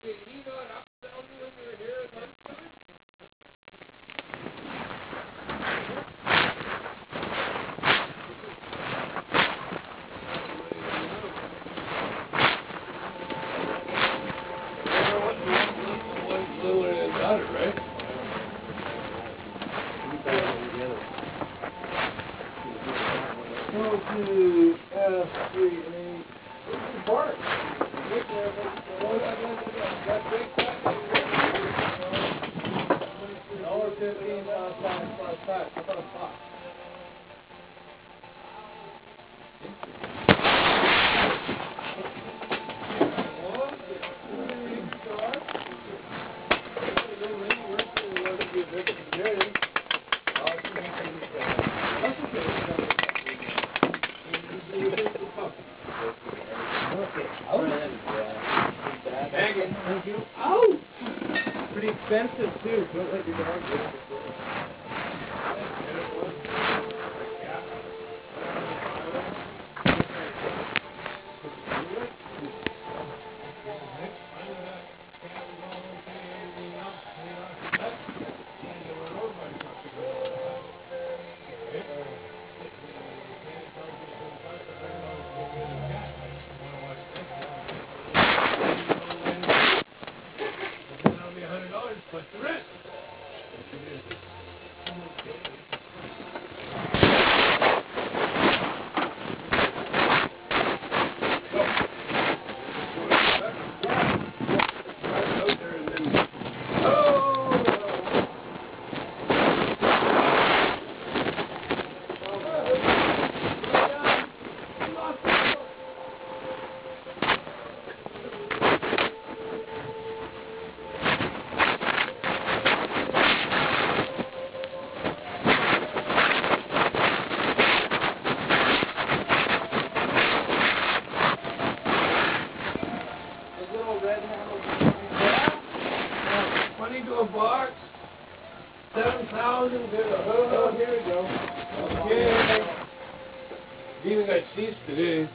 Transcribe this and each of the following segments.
Thank you. Ow! Pretty expensive too. Don't let your dog get it. Even got seats today.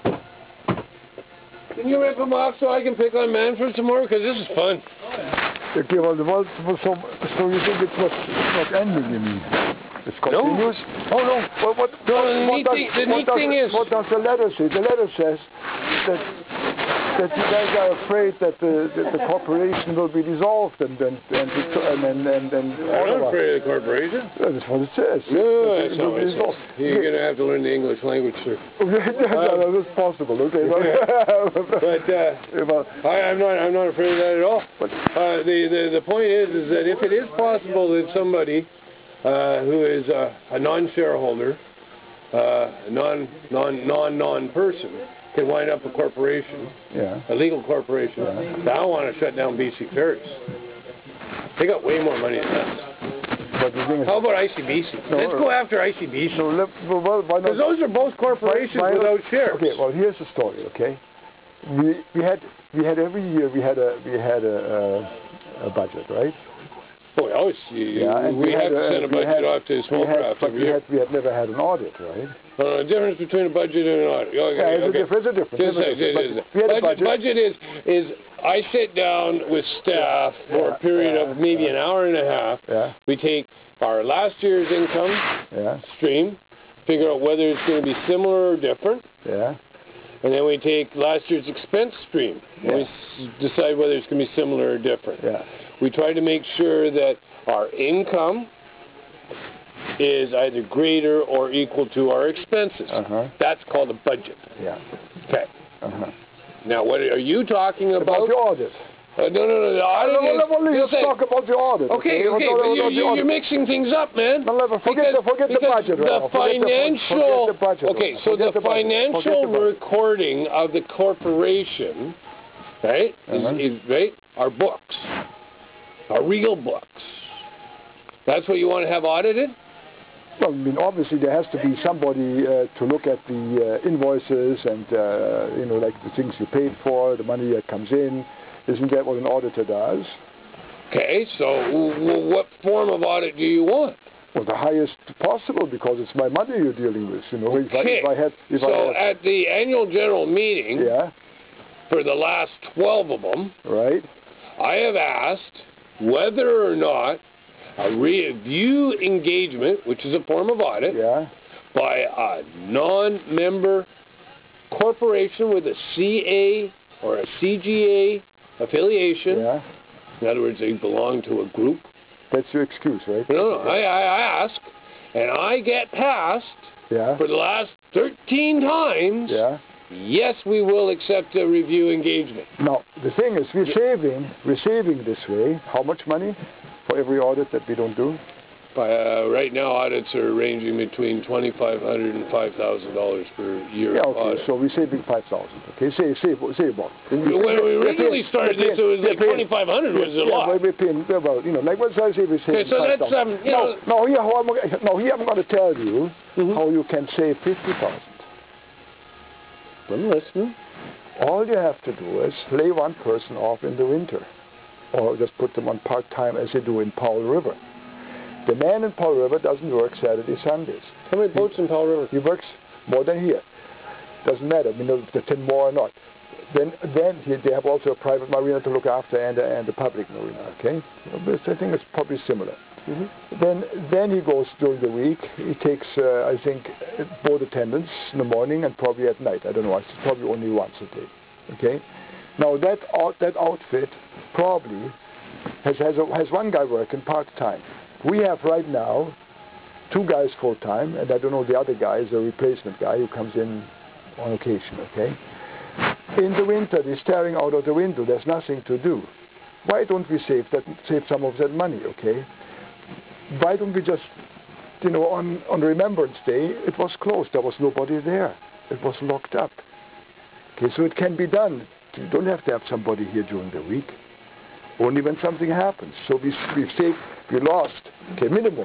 Can you rip them off so I can pick on Manfred some more? Because this is fun. Okay, well, so you think it's not ending, you mean? It's continuous? No. Oh, no. Well, what does the letter say? The letter says that you guys are afraid that the corporation will be dissolved and I'm not afraid of the corporation. That's what it says. No, that's not what it says. You're going to have to learn the English language, sir. That's possible, okay. But I'm not afraid of that at all. The point is that if it is possible that somebody who is a non-shareholder, non-person, can wind up a corporation, a legal corporation. I don't want to shut down BC Ferries. They got way more money than us. How about ICBC? Let's go after ICBC. Because those are both corporations without shares. Okay, well here's the story. Okay, we had every year we had a budget, right? Oh, we always we have to send a budget off to small craft every year. We had never had an audit, right? The difference between a budget and an audit. There's a difference. Budget is I sit down with staff for a period of maybe an hour and a half. We take our last year's income stream, figure out whether it's going to be similar or different. And then we take last year's expense stream. And we decide whether it's going to be similar or different. We try to make sure that our income is either greater or equal to our expenses. That's called a budget. Okay. Now, what are you talking about? About the audit. No. The audit let's talk about the audit. Okay, but you're mixing things up, man. Forget the budget. The financial. Okay, so the financial recording of the corporation, right, is right, our books, our real books. That's what you want to have audited? Well, I mean, obviously there has to be somebody to look at the invoices and, like the things you paid for, the money that comes in. Isn't that what an auditor does? Okay, so what form of audit do you want? Well, the highest possible, because it's my money you're dealing with. Okay. At the annual general meeting, for the last 12 of them, I have asked whether or not a review engagement, which is a form of audit, by a non-member corporation with a CA or a CGA affiliation. In other words, they belong to a group. That's your excuse, right? No, I ask, and I get passed for the last 13 times. Yes, we will accept a review engagement. Now, the thing is, we're saving this way. How much money for every audit that we don't do? Right now, audits are ranging between $2,500 and $5,000 per year. Okay, so we're saving $5,000. Okay, say about. When we originally started this, it was like $2,500 was a lot. We're paying about, like what I say, we're saving. Okay, so that's now here I'm going to tell you how you can save $50,000. I'm listening. All you have to do is lay one person off in the winter, or just put them on part-time as they do in Powell River. The man in Powell River doesn't work Saturdays, Sundays. How many boats in Powell River? He works more than here. Doesn't matter, if they're 10 more or not. Then they have also a private marina to look after and a public marina, okay? I think it's probably similar. Then he goes during the week. He takes, I think, boat attendance in the morning and probably at night. I don't know. It's probably only once a day. Okay. Now that outfit probably has one guy working part-time. We have right now 2 guys full-time, and I don't know, the other guy is a replacement guy who comes in on occasion. Okay. In the winter, they're staring out of the window. There's nothing to do. Why don't we save some of that money? Okay. Why don't we just, on Remembrance Day, it was closed. There was nobody there. It was locked up. Okay, so it can be done. You don't have to have somebody here during the week. Only when something happens. So we lost, a minimum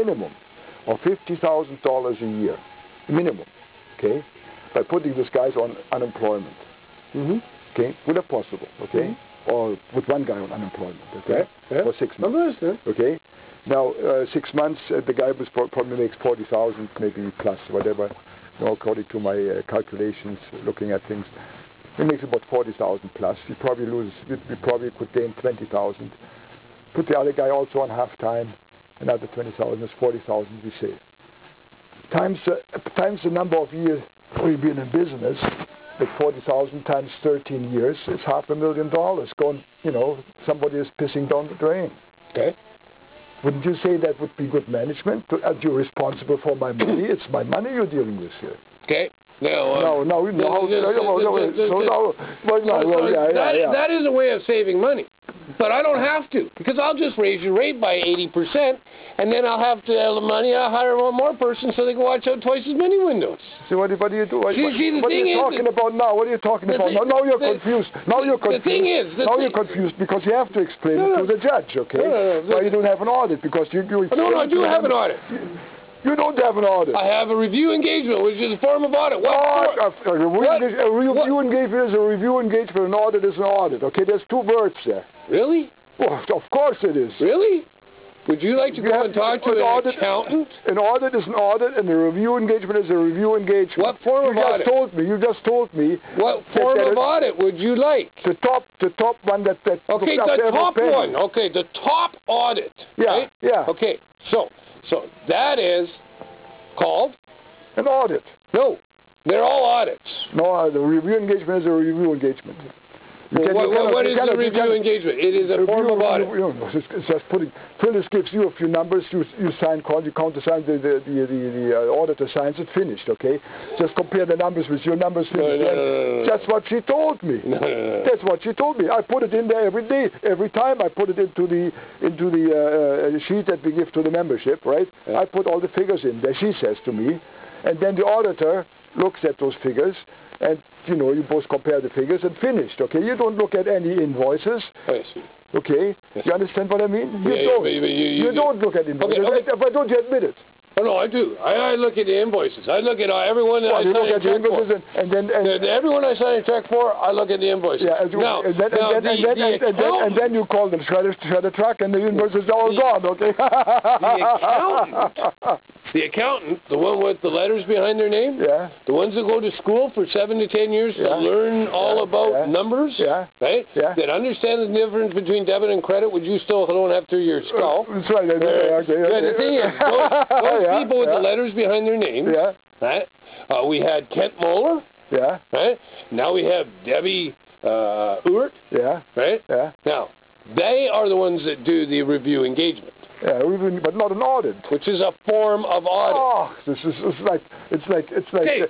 of $50,000 a year, minimum, okay, by putting these guys on unemployment. Okay, whenever possible, okay, or with one guy on unemployment, okay, for 6 months. Okay. Now, 6 months, the guy probably makes 40,000, maybe plus, whatever, according to my calculations, looking at things. He makes about 40,000 plus. We probably could gain 20,000. Put the other guy also on half-time, another 20,000, is 40,000 we save. Times the number of years we've been in business, like 40,000 times 13 years, it's $500,000 going, somebody is pissing down the drain. Okay. Wouldn't you say that would be good management? You're responsible for my money. It's my money you're dealing with here. Okay. That is a way of saving money. But I don't have to, because I'll just raise your rate by 80%, and then I'll have to have the money. I'll hire one more person so they can watch out twice as many windows. So what do you do? What are you talking about now? What are you talking about now? Now you're confused. Now you're confused. The thing is, you're confused because you have to explain it to the judge, okay? Why you don't have an audit? Because you No, I do have an audit. You don't have an audit. I have a review engagement, which is a form of audit. A review engagement is a review engagement. An audit is an audit. Okay, there's 2 words there. Really? Well, of course it is. Really? Would you like to go and talk to an accountant? An audit is an audit, and a review engagement is a review engagement. What form of audit? You just told me. What form of audit would you like? The top one that okay, the top one. Okay, the top audit. Yeah, right? Yeah. Okay, so that is called? An audit. No, they're all audits. No, the review engagement is a review engagement. What is a review engagement? It is a form of audit. It's just Phyllis gives you a few numbers, you countersign, the auditor signs it, finished, okay? Just compare the numbers with your numbers, finished. No. That's what she told me. No. That's what she told me. I put it in there every day. Every time I put it into the sheet that we give to the membership, right? Yeah. I put all the figures in there, she says to me. And then the auditor looks at those figures, and you both compare the figures and finished. Okay, you don't look at any invoices. I see. Okay, yes. You understand what I mean? You don't look at invoices. Okay. Why don't you admit it? Oh no, I do. I look at the invoices. I look at everyone that I sign a check for. And everyone I sign a check for, I look at the invoices. Yeah, and then you call them, shred a truck, and the invoices are all gone. Okay. The accountant the accountant, the one with the letters behind their name, the ones that go to school for 7 to 10 years to learn all about numbers, right? That understand the difference between debit and credit, which you still don't have through your skull. That's right. The thing is, those people with the letters behind their names, right? We had Kent Moeller, right? Now we have Debbie Ewert, right? Now, they are the ones that do the review engagement. But not an audit. Which is a form of audit. Oh, it's like okay,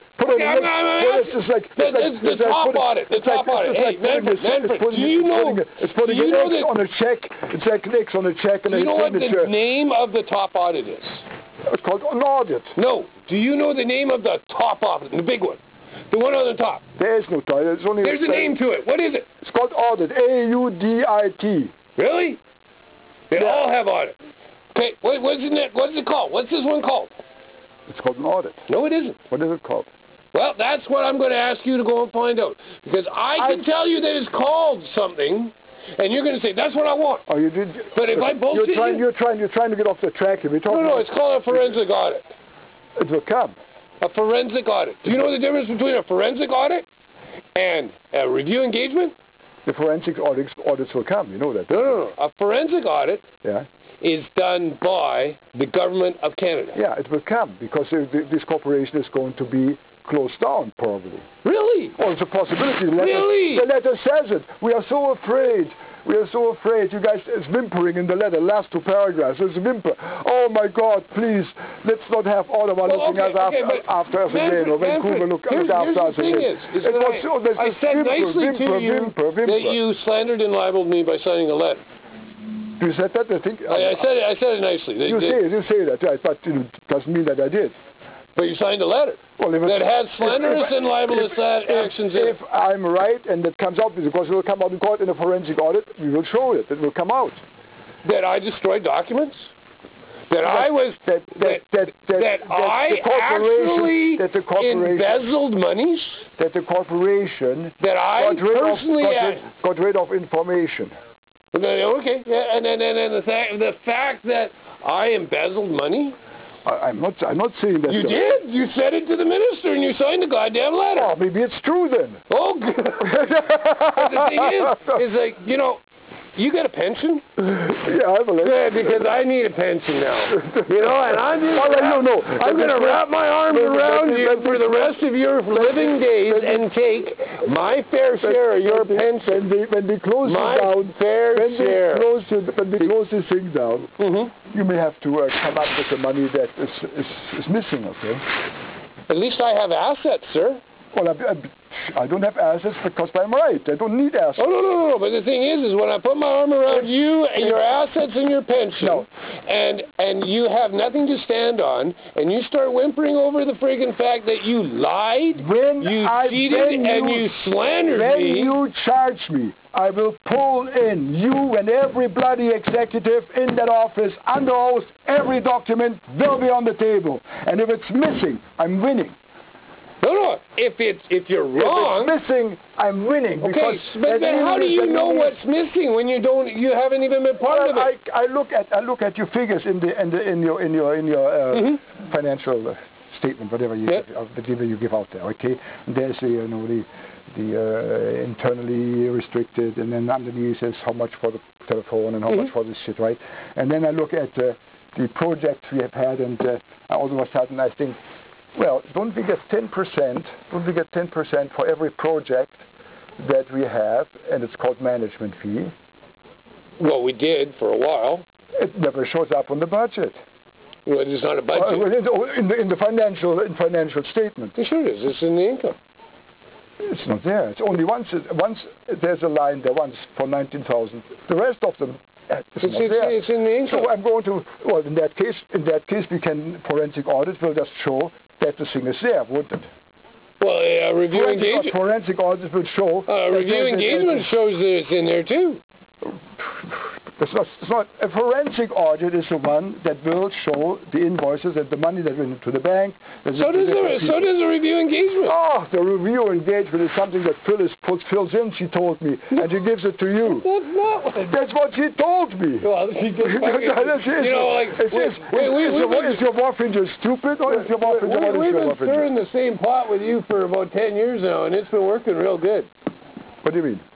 the top audit. The top audit. Hey, Manfred, do you know? It's putting an X on a check. It's like an X on a check and a signature. Do you know what the name of the top audit is? It's called an audit. No. Do you know the name of the top audit, the big one? The one on the top. There is no top. There's a name to it. What is it? It's called audit. A-U-D-I-T. Really? They all have audit. Okay, what's it called? What's this one called? It's called an audit. No, it isn't. What is it called? Well, that's what I'm going to ask you to go and find out. Because I can tell you that it's called something, and you're going to say, that's what I want. Oh, you did. But if I bullshit you're trying to get off the track here. No, it's called a forensic audit. It will come. A forensic audit. Do you know the difference between a forensic audit and a review engagement? The forensic audits will come. You know that. No. A forensic audit is done by the government of Canada. Yeah, it will come because this corporation is going to be closed down, probably. Really? Oh, it's a possibility. Really? The letter says it. We are so afraid. We are so afraid. You guys, it's whimpering in the letter, last 2 paragraphs. It's a whimper. Oh my God, please, let's not have Ottawa looking after us again, or Vancouver look after us again. I said nicely to you that you slandered and libeled me by signing a letter. You said that? I said it nicely. You say that, right, but it doesn't mean that I did. But you signed a letter that had slanderous and libelous actions in it. If I'm right and that comes out, because it will come out in court in a forensic audit, we will show it. It will come out. That I destroyed documents? That I actually embezzled monies? That the corporation that I personally got rid of information. Okay, yeah, and then the fact that I embezzled money? I'm not saying that. You did? You said it to the minister and you signed the goddamn letter. Oh, maybe it's true then. Oh, good. But the thing is like, you know, you get a pension? Yeah, I believe. Yeah, because I need a pension now. You know, and I'm going to wrap my arms around you for the rest of your living days and take my fair share of your pension. When we close my fair share. When we close this thing down, you may have to come up with the money that is missing, okay? At least I have assets, sir. Well, I don't have assets because I'm right. I don't need assets. Oh, no. But the thing is when I put my arm around you and your assets and your pension, and you have nothing to stand on, and you start whimpering over the friggin' fact that you lied, you cheated, and you slandered me. When you charge me, I will pull in you and every bloody executive in that office under oath. Every document will be on the table. And if it's missing, I'm winning. No. If you're wrong, if it's missing, I'm winning. Okay, but how do you know what's missing when you haven't even been part of it? I look at your figures in your financial statement, whatever you give out there. Okay, and there's the internally restricted, and then underneath says how much for the telephone and how much for this shit, right? And then I look at the projects we have had, and all of a sudden I think, well, don't we get 10%? Don't we get 10% for every project that we have, and it's called management fee? Well, we did for a while. It never shows up on the budget. Well, it's not a budget. In the financial statement. It sure is. It's in the income. It's not there. It's only once there's a line there once for 19,000. The rest of them. It's in the income. So I'm going to. Well, in that case, we can forensic audit will just show that the thing is there, wouldn't it? Well, review engagement. Forensic audit will show. Review engagement shows that it's in there too. It's not. A forensic audit is the one that will show the invoices and the money that went into the bank. So does a review engagement. Oh, the review engagement is something that Phyllis fills in, she told me, and she gives it to you. That's not what... That's what she told me. Well, she just fucking, you know, like... Is your boyfriend just stupid, or is your boyfriend... We've been stirring the same pot with you for about 10 years now, and it's been working real good. What do you mean?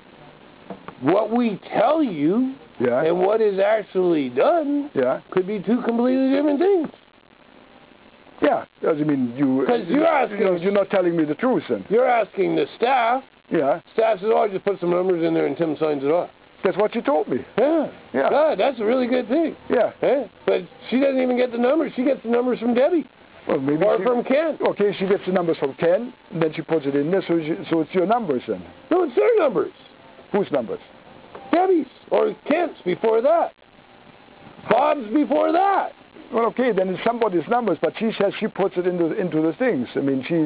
What we tell you... Yeah. And what is actually done could be two completely different things. Yeah, doesn't mean you... Because you're asking... You're not telling me the truth, then. You're asking the staff. Yeah. Staff says, oh, I just put some numbers in there and Tim signs it off. That's what she told me. Yeah. Yeah. God, that's a really good thing. Yeah. But she doesn't even get the numbers. She gets the numbers from Debbie. Well, maybe or from Ken. Okay, she gets the numbers from Ken, and then she puts it in there, so it's your numbers, then. No, it's their numbers. Whose numbers? Debbie's or Kent's before that. Bob's before that. Well, okay, then it's somebody's numbers, but she says she puts it into the things. I mean, she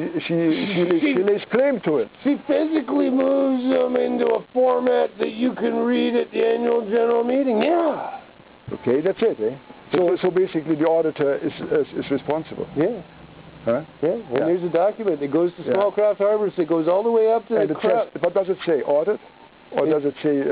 lays claim to it. She physically moves them into a format that you can read at the annual general meeting. Yeah. Okay, that's it, eh? So basically, the auditor is responsible. Yeah. Huh? Yeah. And there's a document that goes to Small Craft Harbors that goes all the way up to and the what does it say? Audit? Or does it say...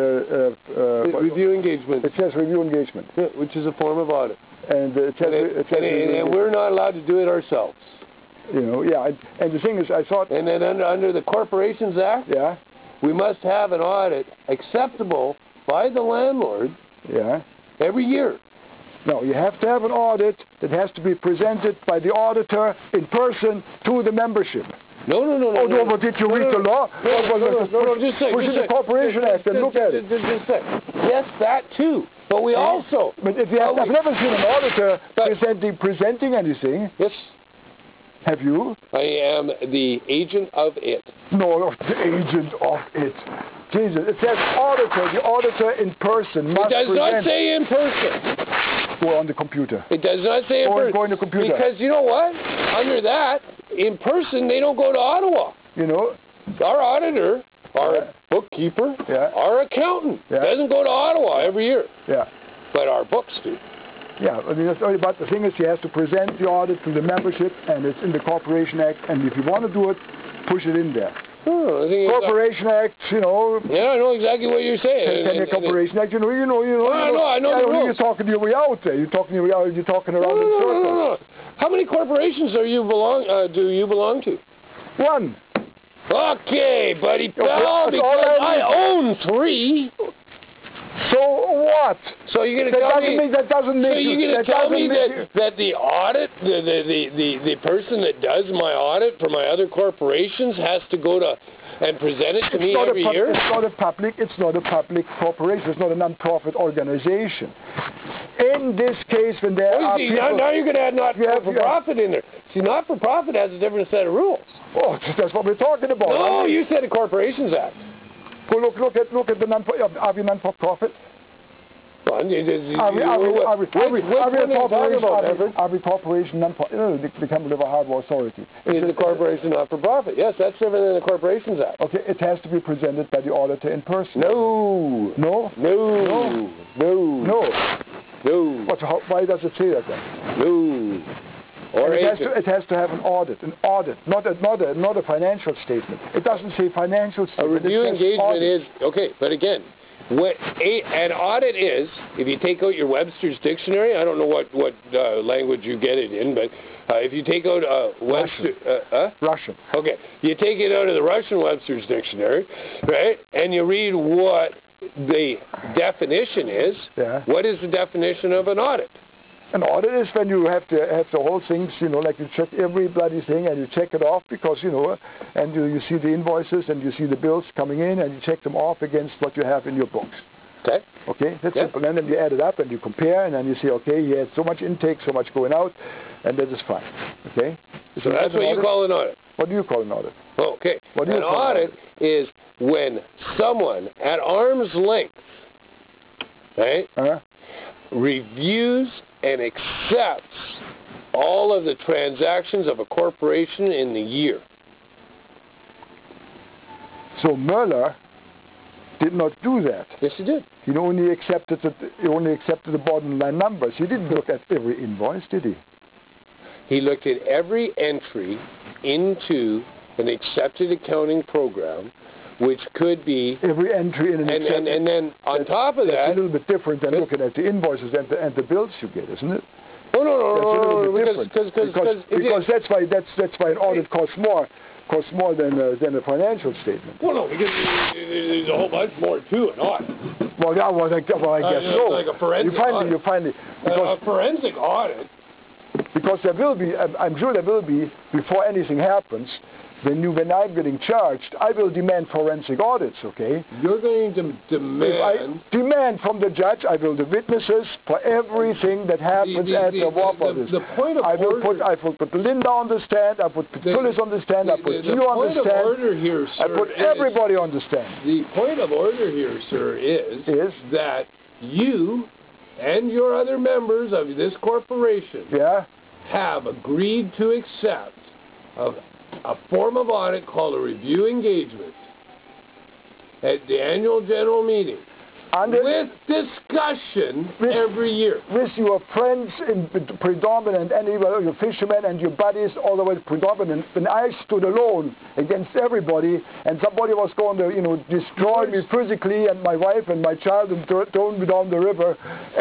review engagement. It says review engagement. Yeah, which is a form of audit. And it says and we're not allowed to do it ourselves. You know, yeah. And the thing is, I thought... And then under the Corporations Act, we must have an audit acceptable by the landlord every year. No, you have to have an audit that has to be presented by the auditor in person to the membership. No. But did you read the law? No, just say. Push in the Corporation Act and look at it. Just say. Yes, that too. But we also... But if you have, I've never seen an auditor presenting anything. Yes. Have you? I am the agent of it. No, the agent of it. Jesus, it says auditor. The auditor in person must present. It does not say in person. Or on the computer. It does not say in person. Or on the computer. Because you know what? Under that, in person, they don't go to Ottawa. You know? Our auditor, our bookkeeper, our accountant doesn't go to Ottawa every year. Yeah. But our books do. Yeah, I mean, but the thing is, he has to present the audit to the membership, and it's in the Corporation Act, and if you want to do it, push it in there. Corporation Act, you know. Yeah, I know exactly what you're saying. 10-year Corporation Act, you know. I know the rules. You're talking your way out there. You're talking around in circles. No. How many corporations do you belong to? One. Okay, buddy pal, because I own 3. So what? So you're going to tell me that doesn't make... So you're going to tell me that the audit, the person that does my audit for my other corporations has to go to and present it to me every year? It's not a public corporation. It's not a non-profit organization. In this case, when there are people... Now you're going to add not-for-profit in there. See, not-for-profit has a different set of rules. Oh, that's what we're talking about. No, you said the Corporations Act. Well, look at the are we non-for-profit? Are we corporation non-profit? They come with a hardware authority. Is the corporation not-for-profit? Yes, that's different than the Corporations Act. Okay, it has to be presented by the auditor in person. No. No? No. No. No. No. Why does it say that then? No. Or it has to have an audit, not a financial statement. It doesn't say financial statement. A review engagement is, okay, but again, what an audit is, if you take out your Webster's dictionary, I don't know what language you get it in, but if you take out Russian. Okay, you take it out of the Russian Webster's dictionary, right, and you read what the definition is. Yeah. What is the definition of an audit? An audit is when you have the whole things, you know, like you check every bloody thing and you check it off because, you know, and you see the invoices and you see the bills coming in and you check them off against what you have in your books. Okay. Okay, that's simple. And then you add it up and you compare and then you say, okay, he had so much intake, so much going out, and that is fine. Okay? So that's what you call an audit. What do you call an audit? Okay. An audit is when someone at arm's length, right, reviews and accepts all of the transactions of a corporation in the year. So Mueller did not do that. Yes, he did. He only accepted the bottom line numbers. He didn't look at every invoice, did he? He looked at every entry into an accepted accounting program, which could be every entry in an accepted. And then on top of that, that's a little bit different than looking at the invoices and the bills you get, isn't it? Oh no, that's a little bit different because that's why an audit costs more than a financial statement. Well, no, because there's a whole bunch more to an audit. Well, yeah, I guess so. Like a forensic audit. You finally a forensic audit. Because there will be, I'm sure there will be, before anything happens, when I'm getting charged, I will demand forensic audits, okay? You're going to demand... If I demand from the judge, I will the witnesses for everything that happens at the Whopper. The point of I will put Linda on the stand, I put Phyllis on the stand, I put you on the stand. The point of order here, sir, I put everybody on the stand. The point of order here, sir, is that you and your other members of this corporation have agreed to accept a form of audit called a review engagement at the annual general meeting with discussion every year. With your friends in predominant, and your fishermen and your buddies, all the way predominant. When I stood alone against everybody, and somebody was going to, destroy me physically and my wife and my child and throw me down the river,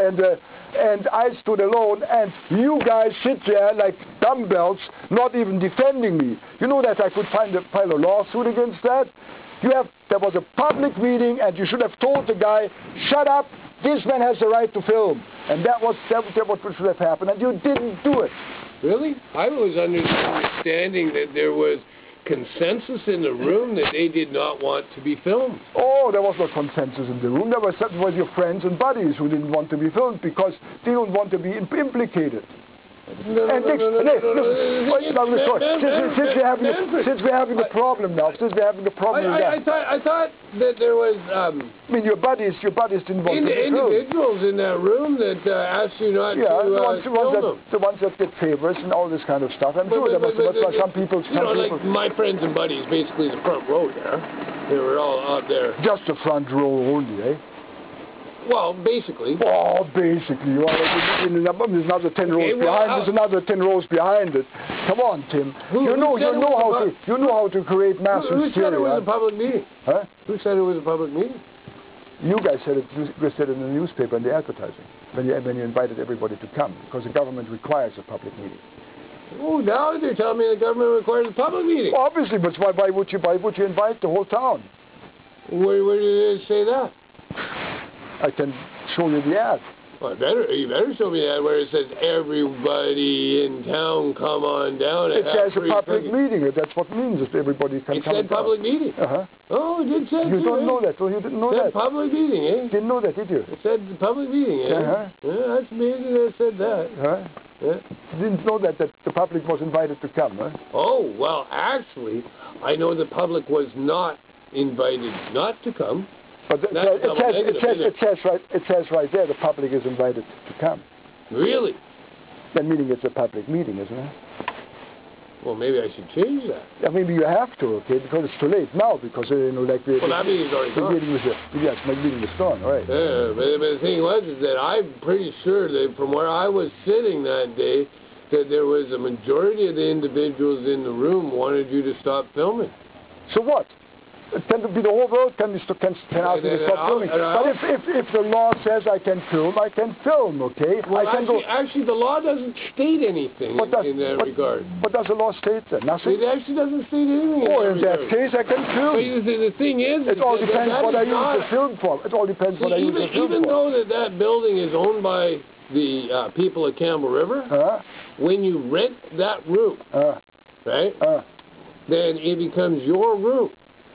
and I stood alone, and you guys sit there like dumbbells, not even defending me. You know that I could file a lawsuit against that? There was a public meeting, and you should have told the guy, shut up, this man has the right to film. And that was what should have happened, and you didn't do it. Really? I was under the understanding that there was consensus in the room that they did not want to be filmed. Oh, there was no consensus in the room. There was your friends and buddies who didn't want to be filmed because they don't want to be implicated. Since we're having a problem now, I thought that there was... your buddies didn't want to be filmed. Individuals in that room that asked you not to film them. The ones that get favors and all this kind of stuff. I'm sure there was some people... like my friends and buddies, basically the front row there. They were all out there. Just the front row only, eh? Well, basically. Oh, basically. There's another 10 rows behind. There's another 10 rows behind it. Come on, Tim. You know how to create mass hysteria. Who said it was a public meeting? Huh? Who said it was a public meeting? You guys said it. You said it in the newspaper and the advertising when you invited everybody to come because the government requires a public meeting. Oh, now they're telling me the government requires a public meeting. Well, obviously, but why would you invite the whole town? Where did it say that? I can show you the ad. Well, you better show me the ad where it says everybody in town come on down. It says a public meeting. That's what it means that everybody can come. It said public meeting. Oh, it did say. You don't know that. Well, you didn't know that. It said public meeting, eh? Didn't know that, did you? It said public meeting, eh? Yeah, that's amazing that it said that. Yeah. Didn't know that the public was invited to come, huh? Oh, well, actually, I know the public was not invited not to come. But it says right there the public is invited to come. Really? That meaning it's a public meeting, isn't it? Well, maybe I should change that. Yeah, maybe you have to, okay? Because it's too late now. Because like that meeting's already gone. My meeting is gone, right? Yeah, but the thing is that I'm pretty sure that from where I was sitting that day, that there was a majority of the individuals in the room wanted you to stop filming. So what? Can be the whole world can ask me to stop filming. But if the law says I can film, okay? Well, actually, the law doesn't state anything in that regard. What does the law state then? Nothing? It actually doesn't state anything in that case, I can film. But the thing is... It all depends what I use the film for. It all depends what I use the film for. Even though that building is owned by the people at Campbell River, when you rent that room, right, then it becomes your room.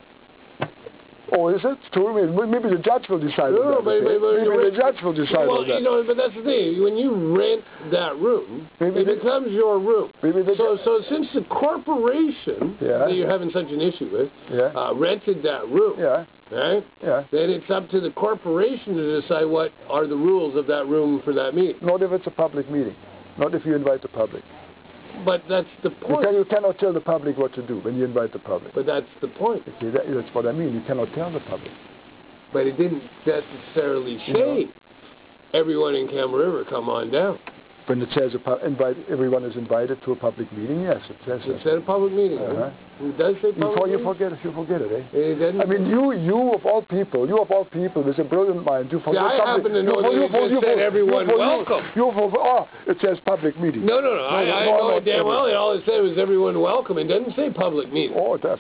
Oh, is it? Maybe the judge will decide on that. Maybe the judge will decide on that. But that's the thing. When you rent that room, it becomes your room. So since the corporation that you're having such an issue with rented that room, right? Then it's up to the corporation to decide what are the rules of that room for that meeting. Not if it's a public meeting. Not if you invite the public. But that's the point. You cannot tell the public what to do when you invite the public. But that's the point. Okay, that's what I mean. You cannot tell the public. But it didn't necessarily say everyone in Camel River come on down. When it says everyone is invited to a public meeting, yes, it says that. It said a public meeting. It does say public meeting? You forget it, eh? It doesn't. I mean, you of all people, with a brilliant mind, you forget something. I happen to know that it just said everyone welcome. It says public meeting. No. I know it damn well. All it said was everyone welcome. It doesn't say public meeting. Oh, it does.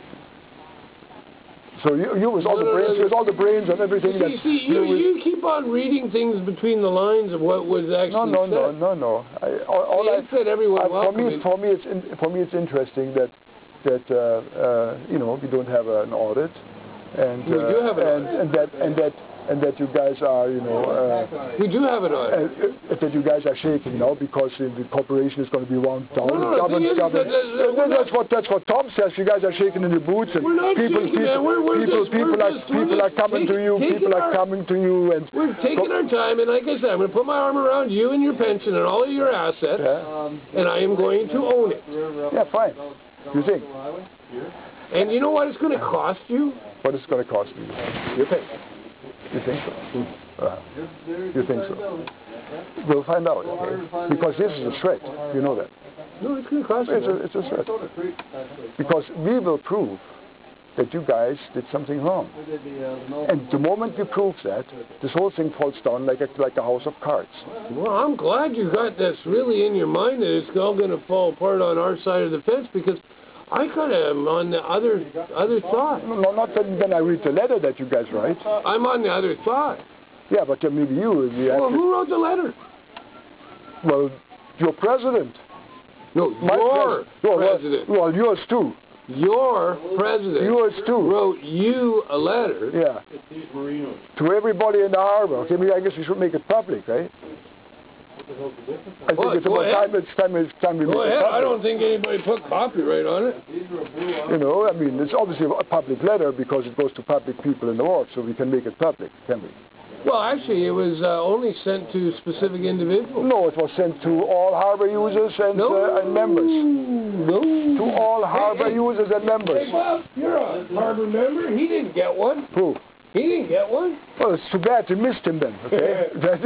So you with all the brains and everything. You keep on reading things between the lines of what was actually said. No. It said everyone welcome. For me, it's interesting that we don't have an audit, and we do have an audit. And that you guys are, we do have an audit. That you guys are shaking now because the corporation is going to be wound down. That's what Tom says. You guys are shaking in your boots, and people are coming to you. People are coming to you, and we're taking our time. And like I said, I'm going to put my arm around you and your pension and all of your assets, and I am going to own it. Yeah, fine. You think? And you know what it's going to cost you? What it's going to cost me? Your pension. You think so? You think so? We'll find out, okay? Because this is a threat. You know that. No, it's going to cost you. It's a threat. Because we will prove that you guys did something wrong. And the moment we prove that, this whole thing falls down like a house of cards. Well, I'm glad you got this really in your mind that it's all going to fall apart on our side of the fence, because I kind of am on the other side. No, not when I read the letter that you guys write. I'm on the other side. Yeah, but maybe you... Well, who wrote the letter? Well, your president. No, your president. Well, yours too. Your president. Yours too. Wrote you a letter. Yeah. To everybody in the harbor. Okay, I guess we should make it public, right? I think it's time we make it public. I don't think anybody put copyright on it. I mean, it's obviously a public letter because it goes to public people in the world, so we can make it public, can we? Well, actually, it was only sent to specific individuals. No, it was sent to all harbor users and members. No. To all harbor users and members. Hey, Bob, you're a harbor member. He didn't get one. Who? He didn't get one. Well, it's too bad. You missed him then, okay? This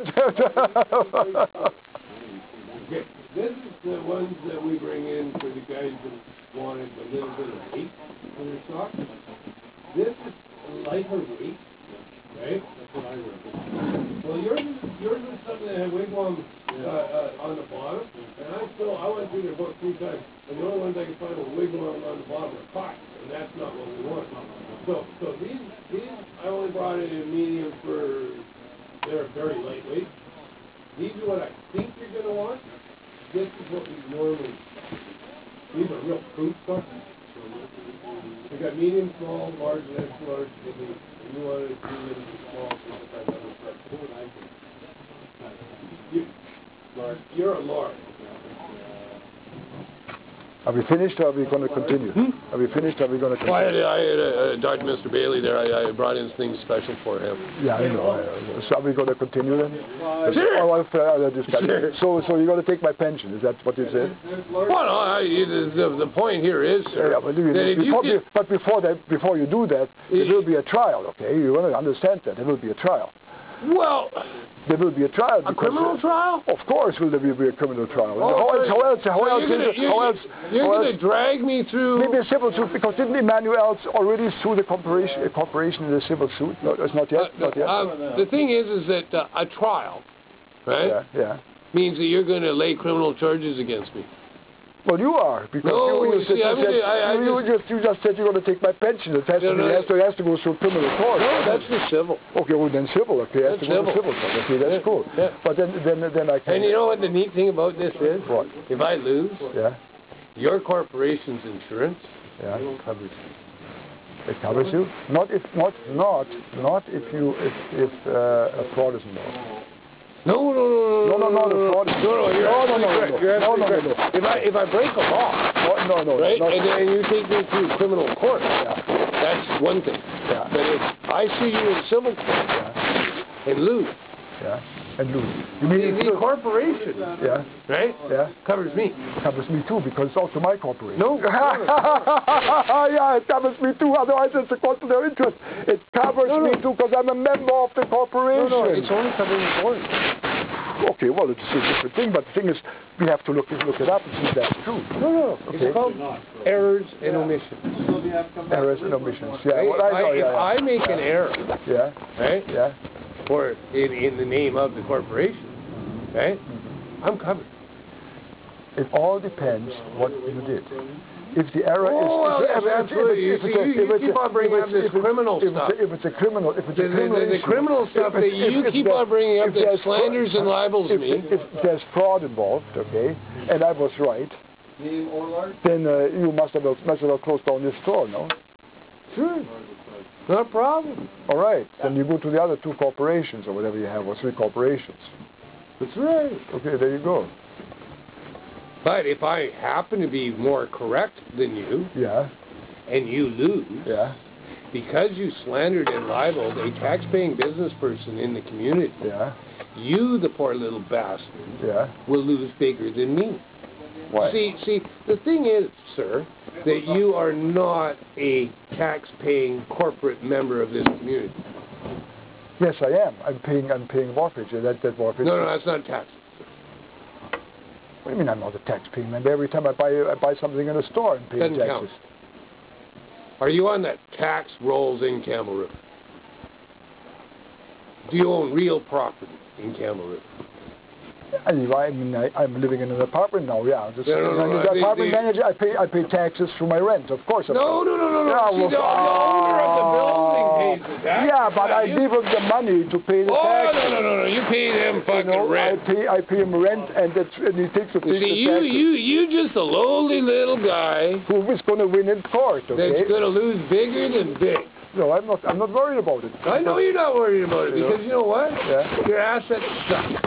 is the ones that we bring in for the guys that wanted a little bit of weight for their stock. This is lighter weight, right? That's what I read. Well, yours is something that had wigwam on the bottom, and I went through there about 3 times, and the only ones I could find with wigwam on the bottom are pots, and that's not what we want. So these I only brought in a medium they're very lightweight. These are what I think you're going to want. This is what we normally, these are real fruit stuff. We got medium, small, large, and extra large. And you want to do medium, small, you're a large. Are we finished or are we going to continue? Are we finished or are we going to continue? Well, I talked to Mr. Bailey there. I brought in things special for him. Yeah, I know. So are we going to continue then? Sure. Sure. So you're going to take my pension? Is that what you said? Well, no, the point here is, sir, but before you do that, there will be a trial, okay? You want to understand that. There will be a trial. Well... There will be a trial. A criminal trial? Of course will there be a criminal trial. How else? You're going to drag me through... Maybe a civil suit, because didn't Emmanuel already sue the corporation in a civil suit? No, it's not yet. The thing is that a trial, right? Yeah. Means that you're going to lay criminal charges against me. Well, you are, because you just said you're going to take my pension. It has to go through criminal court. No, that's the civil. Okay, well then civil. Okay, it has to go to civil court. Okay, that's cool. Yeah. But then I can. And you know what the neat thing about this is? What? If I lose, your corporation's insurance covers you. It covers you. Not if a fraud is involved. No, the fraud. If I break a law, right, and you take me to criminal court, that's one thing. But if I sue you in civil court and lose, and lose. You mean the corporation, yeah, right? Yeah, covers me. Covers me too, because it's also my corporation. No. Yeah, it covers me too. Otherwise, it's a conflict of interest. It covers me too because I'm a member of the corporation. No, it's only covering the board. Okay, well, it's a different thing, but the thing is, we have to look it up and see if that's true. No. Okay. It's called errors and omissions. Errors and omissions. Yeah. Right? Well, I know. If I make an error, yeah, right? Yeah. Or in the name of the corporation, right? I'm covered. It all depends what you did. If the error absolutely. You keep on bringing up this criminal stuff. If it's a criminal issue, the criminal stuff that you keep on bringing up that slanders and libels me. If there's fraud involved, okay, and I was right, then you must have well closed down this store, no? Sure. Not a problem. All right. Then you go to the other 2 corporations or whatever you have, or 3 corporations. That's right. Okay, there you go. But if I happen to be more correct than you, yeah, and you lose, yeah, because you slandered and libeled a tax-paying business person in the community, yeah, you, the poor little bastard, yeah, will lose bigger than me. Why? See, the thing is, sir, that you are not a tax-paying corporate member of this community. Yes, I am. I'm paying mortgage. That mortgage. No, that's not taxes. What do you mean I'm not a tax-paying member? Every time I buy something in a store, I'm paying Doesn't taxes. Count. Are you on the tax rolls in Campbell River? Do you own real property in Campbell River? I'm living in an apartment now. Yeah, no, the apartment manager. I pay taxes for my rent, of course. No. Yeah, see, the owner of the building pays the tax. Yeah, but I give him the money to pay the taxes. No. You pay them fucking rent. I pay him rent, and he takes the taxes. You just a lowly little guy who is going to win in court. Okay? That's going to lose bigger than big. No, I'm not worried about it. I know you're not worried about it because you know what? Yeah. Your assets suck.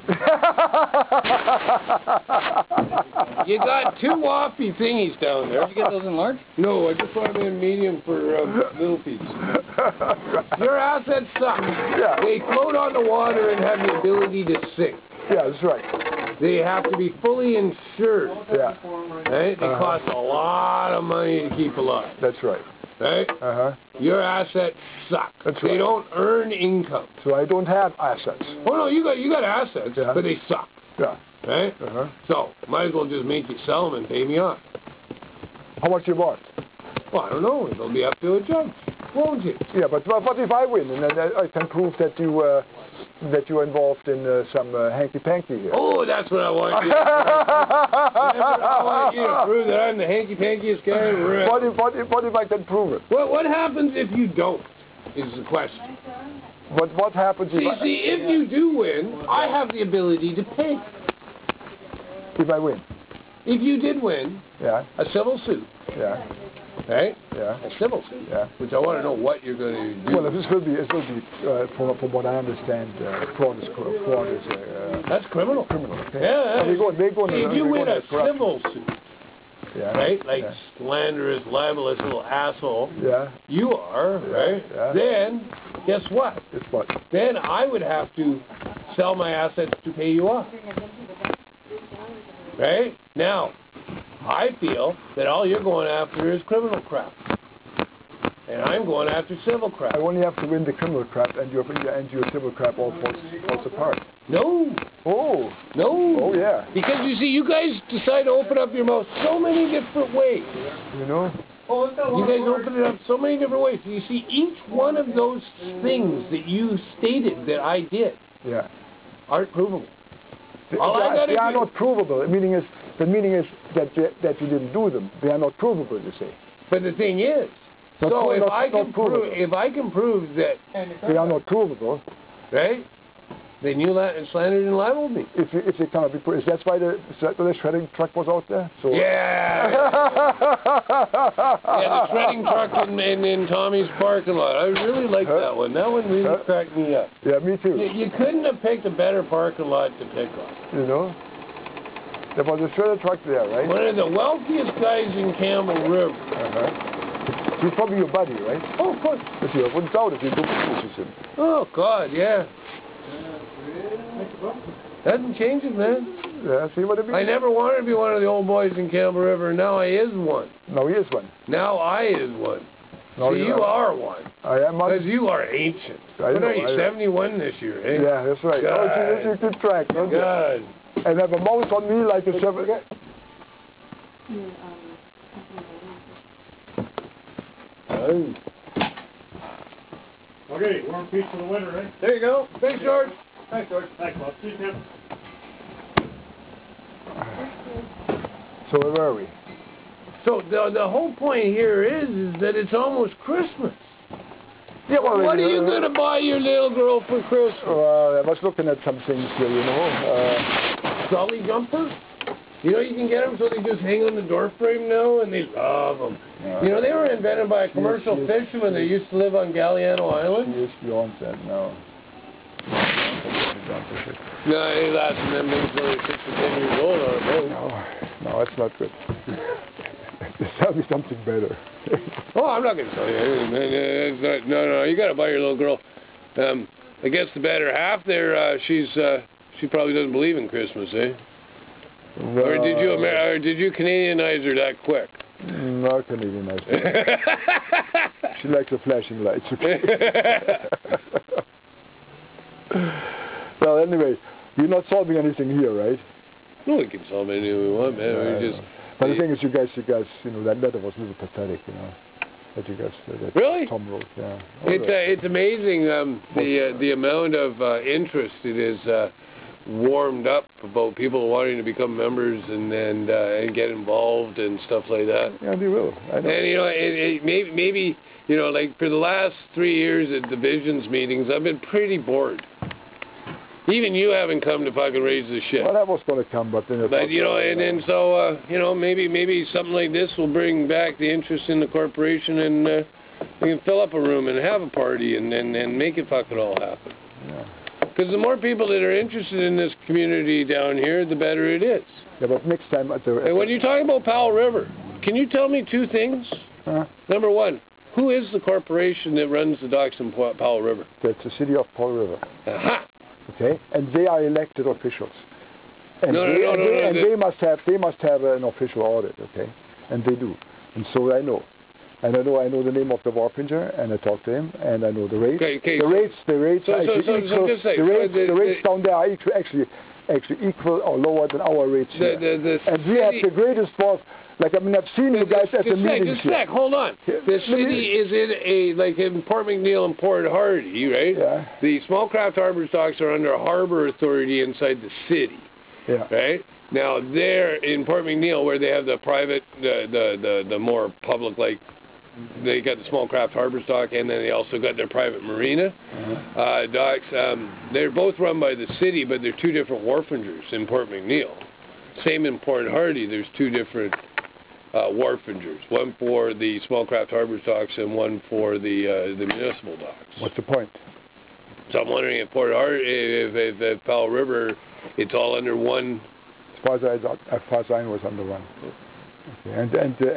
You got 2 waffy thingies down there. Did you get those in large? No, I just want them in medium for little pieces. Your assets suck. Yeah. They float on the water and have the ability to sink. Yeah, that's right. They have to be fully insured. Yeah. Right? They cost a lot of money to keep alive. That's right. Right? Your assets suck. That's right. They don't earn income. So I don't have assets. Oh no, you got assets, but they suck. Yeah. Right? So might as well just make you sell them and pay me off. How much you want? Well, I don't know. It'll be up to a judge, won't it? Yeah, but what if I win and then I can prove that you're involved in some hanky-panky here? Oh, that's what I want you to prove. I want you to prove that I'm the hanky-pankiest guy around. What if I can prove it? What happens if you don't, is the question. What happens if you do win, I have the ability to pay. If I win? If you did win, yeah, a civil suit. Yeah. Right? Yeah. A civil suit. Yeah. Which I want to know what you're going to do. Well, this will be from what I understand, fraud is that's criminal. Criminal. Okay. Yeah. They go if you win a civil suit, yeah, right? Like slanderous, libelous little asshole. Yeah. You are, right? Yeah. Then, guess what? Guess what? Then I would have to sell my assets to pay you off. Right? Now, I feel that all you're going after is criminal crap. And I'm going after civil crap. I only have to win the criminal crap and your civil crap all falls apart. No. Oh. No. Oh, yeah. Because, you see, you guys decide to open up your mouth so many different ways. You know? You guys open it up so many different ways. You see, each one of those things that you stated that I did aren't provable. They are not provable. The meaning is that you didn't do them. They are not provable, you say. But the thing is, if I can prove that they are not provable, right? Then you slandered and libeled me. If they cannot be proved, that's why the shredding truck was out there. So yeah, the shredding truck in Tommy's parking lot. I really like that one. That one really cracked me up. Yeah, me too. You couldn't have picked a better parking lot to pick on. You know, there was a shredding truck there, right? One of the wealthiest guys in Campbell River. He's probably your buddy, right? Oh, of course. But you wouldn't doubt if you go business with him. Oh God, yeah. Nothing changes, man. Yeah, see what I mean? I never wanted to be one of the old boys in Campbell River. Now I is one. No, he is one. Now I is one. No, see, you are one. I am one. Because you are ancient. What are you, 71 this year, eh? Yeah, that's right. God. Oh, you keep track, don't you? God. And have a mouse on me like a 7... Okay, warm piece for the winter, right? There you go. Thanks, George. Thanks, George. Thanks, Bob. See you, Tim. So where are we? So the whole point here is that it's almost Christmas. Yeah, well, what are you going to buy your little girl for Christmas? I was looking at some things here, you know. Dolly jumper? You know, you can get them so they just hang on the door frame now, and they love them. You know, they were invented by a commercial fisherman that used to live on Galliano Island. Yes, beyond that now. No, they lasted them things until they're 6 or 10 years old on a boat. No, that's not good. Tell me something better. Oh, I'm not going to tell you. No, you got to buy your little girl. I guess the better half there, she probably doesn't believe in Christmas, eh? Or did you Canadianize her that quick? No, Canadianize her. She likes the flashing lights. Okay. Well, anyway, you're not solving anything here, right? No, we can solve anything we want, man. But the thing is, you guys, you know, that letter was a little pathetic, you know. That you guys, that really? Tom wrote, yeah. It's amazing the amount of interest it is warmed up about people wanting to become members and get involved and stuff like that. Yeah, they will. I know. And you know, maybe you know, like for the last 3 years at divisions meetings, I've been pretty bored. Even you haven't come to fucking raise the shit. Well, that was going to come, but then... But, you know, and so, you know, maybe something like this will bring back the interest in the corporation and we can fill up a room and have a party and make it fucking all happen. Yeah. Because the more people that are interested in this community down here, the better it is. Yeah, but next time... And when you're talking about Powell River, can you tell me 2 things? Number 1, who is the corporation that runs the docks in Powell River? That's the city of Powell River. Aha! Okay, and they are elected officials. And No, they must have an official audit, okay? And they do. And so I know. And I know the name of the Warfinger, and I talked to him, and I know the rates. Okay, the rates the rates down there are actually equal or lower than our rates here. And we have the greatest wharf. Like, I mean, I've seen you guys at the meetings. Just a sec, hold on. The city is in Port McNeill and Port Hardy, right? Yeah. The small craft harbor docks are under a harbor authority inside the city. Yeah. Right? Now, there in Port McNeill, where they have the private, the more public, like, they got the small craft harbor dock, and then they also got their private marina docks. They're both run by the city, but they're 2 different wharfingers in Port McNeill. Same in Port Hardy, there's 2 different wharfingers, one for the small craft harbor docks and one for the municipal docks. What's the point? So I'm wondering if Port Hardy, if Powell River, it's all under one. As far as I know, it's under one. Okay. And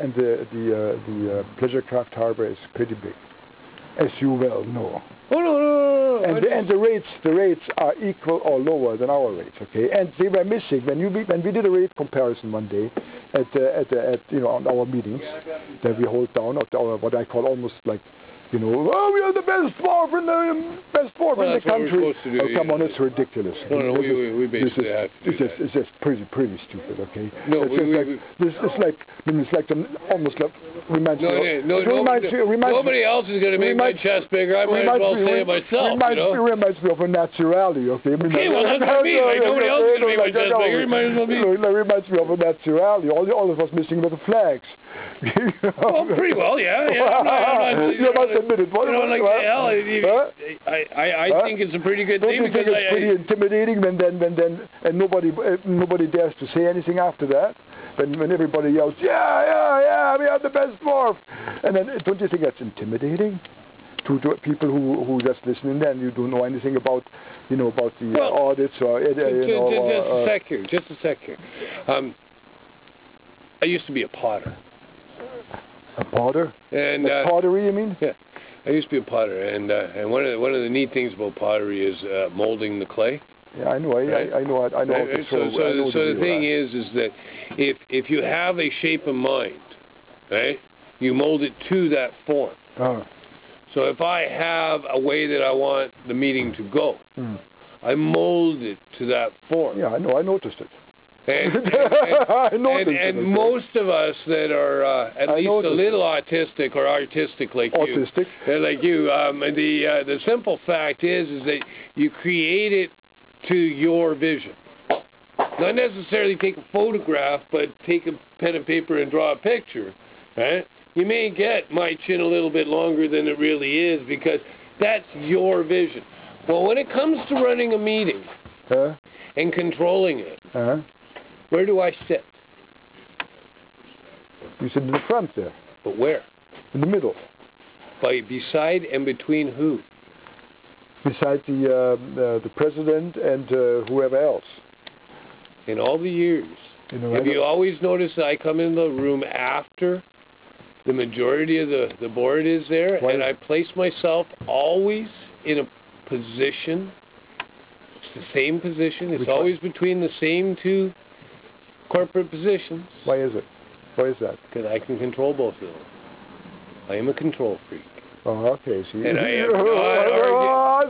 the Pleasure Craft Harbor is pretty big, as you well know. Oh no. And the rates are equal or lower than our rates, okay? And they were missing when we did a rate comparison one day at you know, on our meetings that we hold down at our, what I call almost like, you know, oh, we are the best wharf in the country. Oh, come on, it's ridiculous. No, we basically have to do that. It's just pretty stupid, okay? No, it's like almost like reminds me. Nobody else is going to make my chest bigger. I might as well say it myself. Reminds me of a naturale, okay? Okay, well that's what I mean. Like, nobody else is going to make my chest bigger. It might as well be. It reminds me of a naturale. All of us missing with the flags. Well, pretty well, yeah. You must admit it. You know, like hell, I think it's a pretty good thing because it's pretty intimidating and nobody dares to say anything after that. When everybody yells, yeah, we are the best wharf, and then don't you think that's intimidating to people who just listening? Then you don't know anything about, you know, about the audits or just a sec here. I used to be a potter. A potter? And like pottery, you mean? Yeah, I used to be a potter, and one of the neat things about pottery is molding the clay. Yeah, I know. I know. I know. Right? So the thing is that if you have a shape of mind, right, you mold it to that form. So if I have a way that I want the meeting to go, I mold it to that form. Yeah, I know. I noticed it. And most of us that are at least a little autistic or artistic like you, the simple fact is that you create it to your vision. Not necessarily take a photograph, but take a pen and paper and draw a picture, right? You may get my chin a little bit longer than it really is because that's your vision. Well, when it comes to running a meeting and controlling it, where do I sit? You sit in the front there. But where? In the middle. Beside and between who? Beside the president and whoever else. In all the years, have you always noticed that I come in the room after the majority of the board is there, and I place myself always in a position? It's the same position. It's always between the same two corporate positions. Why is it? Why is that? Because I can control both of them. I am a control freak. Oh, okay. See. And I am not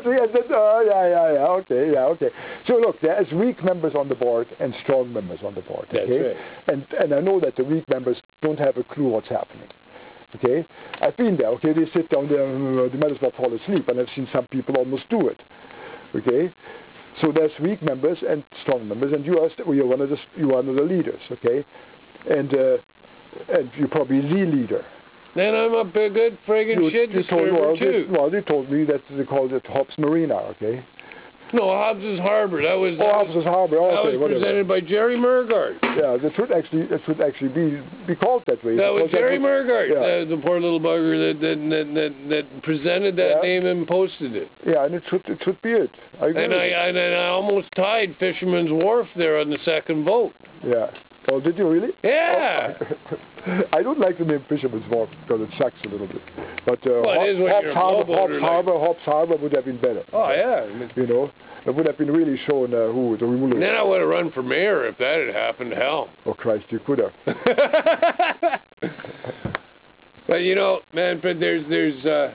okay. So look, there's weak members on the board and strong members on the board. Okay. That's right. And I know that the weak members don't have a clue what's happening. Okay. I've been there. Okay. They sit down there. They might as well fall asleep, and I've seen some people almost do it. Okay. So there's weak members and strong members, and you're one of the leaders. Okay. And you're probably the leader. Then I'm a good friggin' shit disturber too. They told me that they called it Hobbs Marina, okay? No, Hobbs' Harbor. Hobbs' Harbor. Okay, that was presented by Jerry Murgard. Yeah, it should actually be called that way. That was Jerry Murgard, the poor little bugger that presented that name and posted it. Yeah, and it should be it. I agree. And I almost tied Fisherman's Wharf there on the second vote. Yeah. Oh, did you really? Yeah. Oh. I don't like the name Fisherman's Wharf because it sucks a little bit. But Hobbs Harbor would have been better. Oh, yeah. You know, it would have been really shown who the ruler was. Then I would have run for mayor if that had happened. Hell. Oh, Christ, you could have. But, you know, Manfred, there's a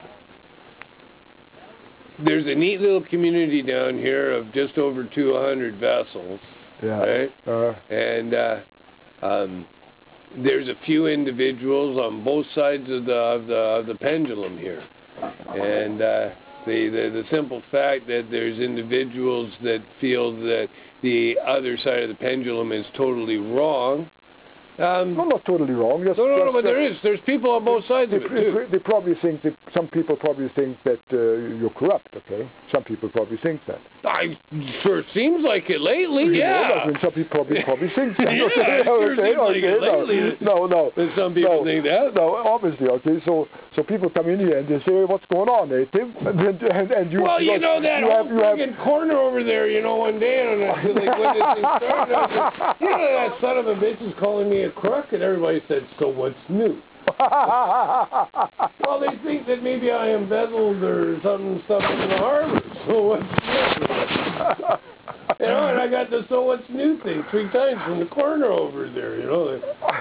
neat little community down here of just over 200 vessels. Yeah. Right? And there's a few individuals on both sides of the pendulum here, and the simple fact that there's individuals that feel that the other side of the pendulum is totally wrong. No, not totally wrong. No, but there's people on both sides of it too. They probably think that some people probably think that you're corrupt. Okay, some people probably think that. Sure seems like it lately. Yeah. I mean, some people probably think that. Yeah, it sure seems like it lately. No. Some people think that. No, obviously. Okay, so people come in here and they say, hey, "What's going on, eh, Tim?" And you. Well, you know that whole friggin' corner over there. You know, one day, like when this thing started, I said, you know, that son of a bitch is calling me a crook, and everybody said, so what's new? Well, they think that maybe I embezzled or stuff in the harbor. So what's new? You know, and I got the so what's new thing 3 times from the corner over there, you know.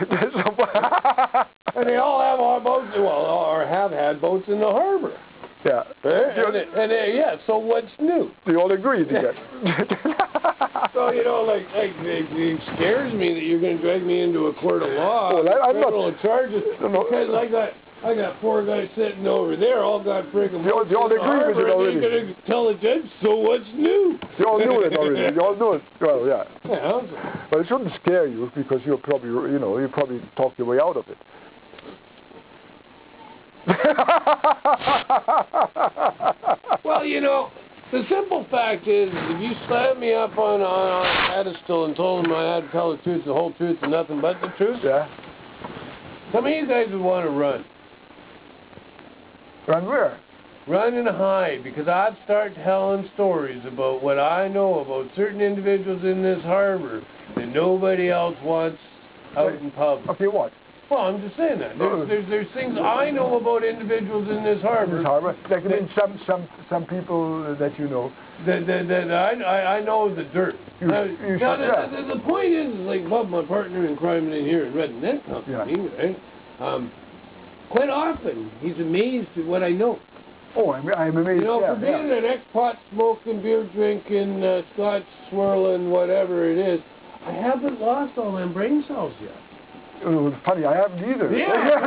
And they all have boats, or have had boats in the harbor. Yeah. And so what's new? They all agree to that. So, you know, like it scares me that you're going to drag me into a court of law, criminal charges, because I got 4 guys sitting over there, all got friggin' boats in the harbor, and they're going to tell the judge, so what's new? They all knew it already. They all knew it. Well, yeah. Yeah. But it shouldn't scare you because you'll probably, you probably talk your way out of it. Well, you know, the simple fact is, if you slammed me up on a pedestal and told them I had to tell the truth, the whole truth, and nothing but the truth, some of you guys would want to run. Run where? Run and hide, because I'd start telling stories about what I know about certain individuals in this harbor that nobody else wants out in public. Okay, what? Well, I'm just saying that. There's things I know about individuals in this harbor. Like, I mean, some people that you know. That I know the dirt. The point is like Bob, my partner in crime in here at Red Net Company, right? Quite often, he's amazed at what I know. Oh, I'm amazed. You know, for being an ex-pot smoking, beer drinking, scotch swirling, whatever it is, I haven't lost all them brain cells yet. Oh, funny, I haven't either. Yeah.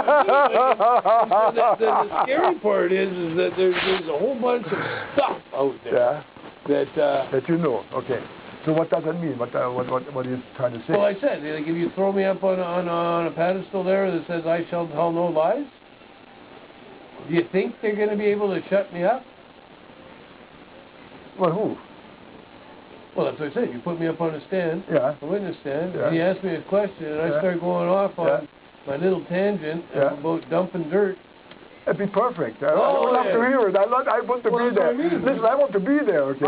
The scary part is that there's a whole bunch of stuff out there that you know. Okay. So what does that mean? What are you trying to say? Well, I said, like, if you throw me up on a pedestal there that says I shall tell no lies, do you think they're going to be able to shut me up? Well, who? Well, that's what I said. You put me up on a stand, a witness stand, and you ask me a question, and I start going off on my little tangent about dumping dirt. That'd be perfect. I would love to hear it. I want to be there. Listen, I want to be there. Okay.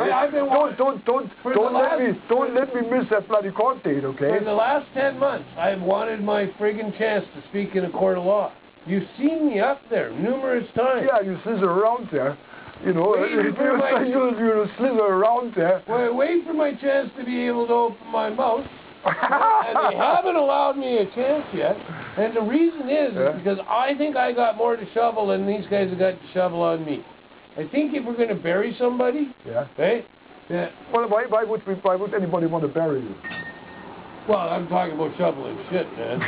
Don't let me miss that bloody court date. Okay. For the last 10 months, I've wanted my friggin' chance to speak in a court of law. You've seen me up there numerous times. Yeah, you slither around there. You know, you slither around there. Wait for my chance to be able to open my mouth. And they haven't allowed me a chance yet. And the reason is because I think I got more to shovel than these guys have got to shovel on me. I think if we're going to bury somebody, right? Yeah. Well, why would anybody want to bury you? Well, I'm talking about shoveling shit, man.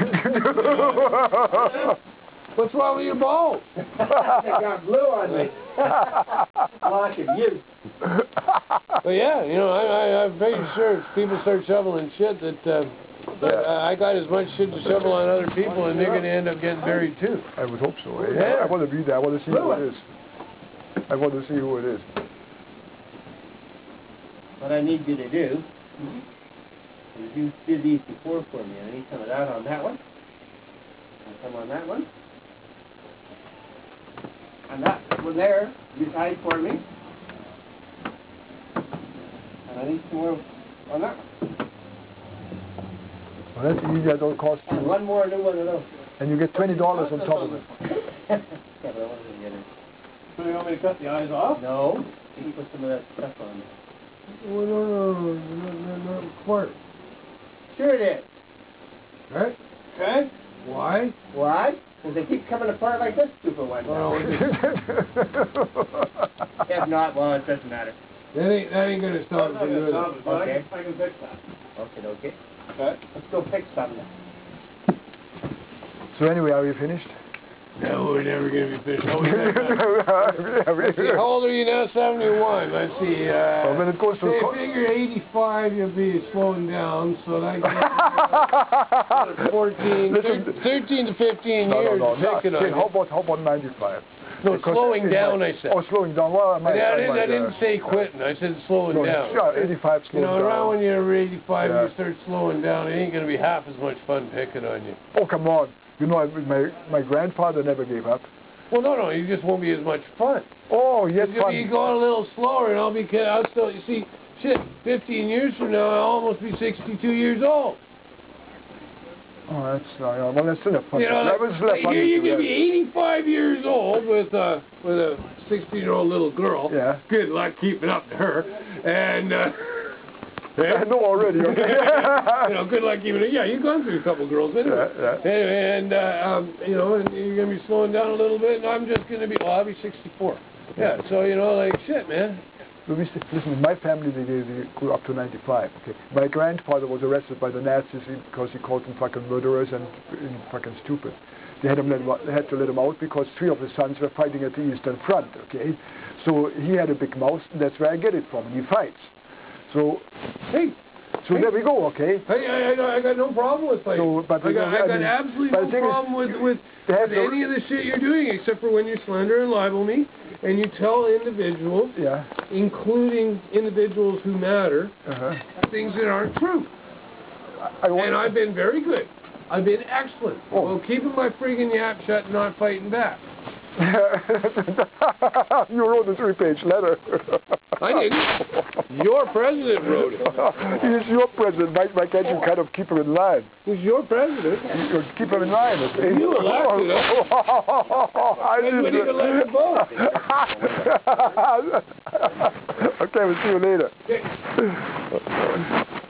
What's wrong with your balls? They got blue on me. Like you. But yeah, you know, I'm very sure if people start shoveling shit that I got as much shit to shovel on other people and they're going to end up getting buried too. I would hope so. Yeah. I want to be there. I want to see who it is. I want to see who it is. What I need you to do is you did these before for me. I need some of that on that one. And some on that one. And that one there, you tied for me. And I need some more on that one. Well, that's easy. That don't cost you. And one more new one of those. And you get $20 on top of it. Yeah, but I wanted to get it. So you want me to cut the eyes off? No. You can put some of that stuff on there. Well, no, not required. Sure it is. Right? Okay. Why? Why? Because they keep coming apart like this stupid one. If not, well, it doesn't matter. That ain't gonna stop it from doing it. Okay. I can fix that. Okay. Okay. Let's go fix something. So anyway, are you finished? No, we're never going to be finished. Let's see, how old are you now? 71. Let's see. Well, when it goes to figure 85, you'll be slowing down. So that gives 13 to 15 years. How about 95? No, slowing down, I said. Oh, slowing down. Well, I didn't say quitting. I said slowing down. Yeah, 85 slowing down. Around when you're 85, you start slowing down. It ain't going to be half as much fun picking on you. Oh, come on. You know, my grandfather never gave up. Well, no, you just won't be as much fun. Oh, yes, fun. You'll be going a little slower, and I'll still, you see, shit, 15 years from now, I'll almost be 62 years old. Oh, that's, well, that's still a fun. You know, here you're going to be 85 years old with a 16-year-old little girl. Yeah. Good luck keeping up to her. And, I know already. Okay. You know, good luck keeping it. Yeah, you've gone through a couple girls anyway. Anyway, and you know, and you're gonna be slowing down a little bit, and I'm just gonna be. Well, I'll be 64. Yeah. So you know, like shit, man. Listen, in my family they grew up to 95. Okay. My grandfather was arrested by the Nazis because he called them fucking murderers and fucking stupid. They had to let him out because 3 of his sons were fighting at the Eastern Front. Okay. So he had a big mouth, and that's where I get it from. And he fights. So, there we go, okay? I got no problem with fighting. So, I got absolutely no problem with any of the shit you're doing, except for when you slander and libel me, and you tell individuals, including individuals who matter, things that aren't true. And I've been very good. I've been excellent. Well, keeping my friggin' yap shut and not fighting back. You wrote a 3-page letter. I didn't. Your president wrote it. He's your president. Why can't you kind of keep him in line? He's your president. You keep him in line. You elected him. I When you elect them both. Okay, we'll see you later. Okay.